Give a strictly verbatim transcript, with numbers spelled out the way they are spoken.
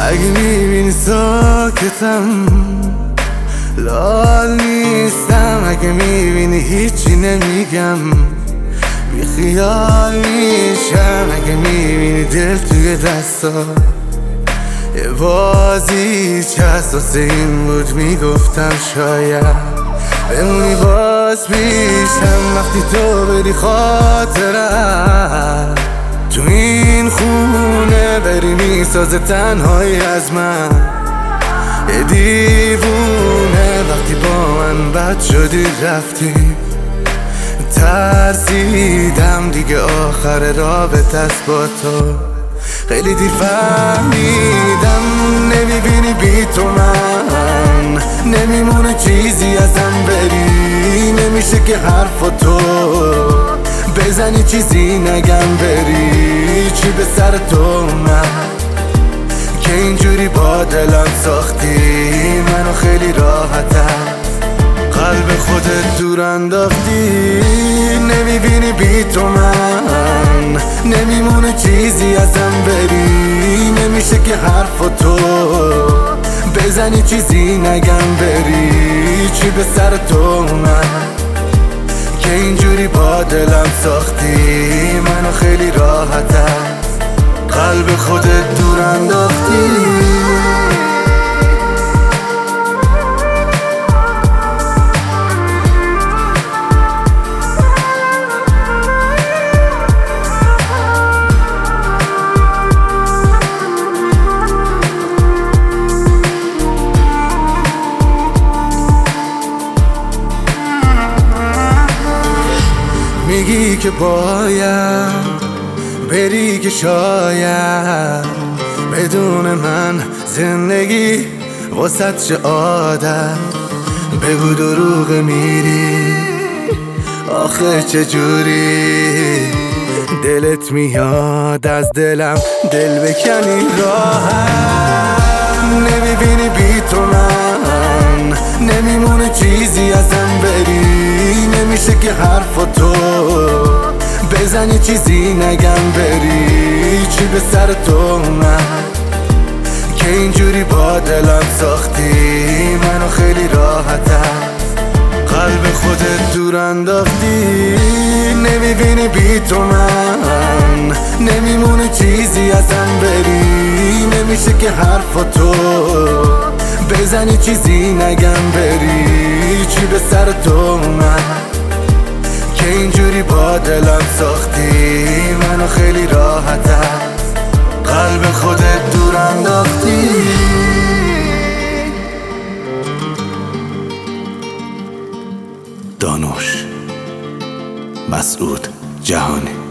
اگه میبینی ساکتم لال نیستم، اگه میبینی هیچی نمیگم بی خیال میشم، اگه میبینی دل توی دستا یه بازی چست واسه این بود میگفتم شاید بمونی باز پیشم وقتی تو بری خاطرم تو این خونه بری میسازه تنهایی از من یه دیوونه. وقتی با من بد شدی رفتی ترسیدم دیگه آخر رابطه است با تو، خیلی دیر فهمیدم نمیبینی بی تو من نمیمونه چیزی ازم بری، نمیشه که حرف تو بزنی چیزی نگم بری. چی به سر تو من که اینجوری با دلم ساختی منو خیلی راحتم قلب خودت دور انداختی، نمیبینی بی تو من نمیمونه چیزی ازم بری، نمیشه که حرف تو بزنی چیزی نگم بری. چی به سر تو من که اینجوری با دلم ساختی منو خیلی راحتم قلب خودت دور انداختی. میگی که باید بری که شاید بدون من زندگی واسه چه عادت، بگو دروغ میری آخه چجوری دلت میاد از دلم دل بکنی راحت، نمیبینی بی تو من نمیمونه چیزی ازم بری، نمیشه که حرف تو بزنی چیزی نگم بری. چی به سر تو من که اینجوری با دلم ساختی منو خیلی راحتم قلب خودت دور انداختی، نمیبینی بی تو من نمیمونه چیزی ازم بری، نمیشه که حرف تو بزنی چیزی نگم بری. چی به سر تو من که اینجوری با دلم ساختی منو خیلی راحتم قلب خودت دور انداختی. دانوش مسعود جهانی.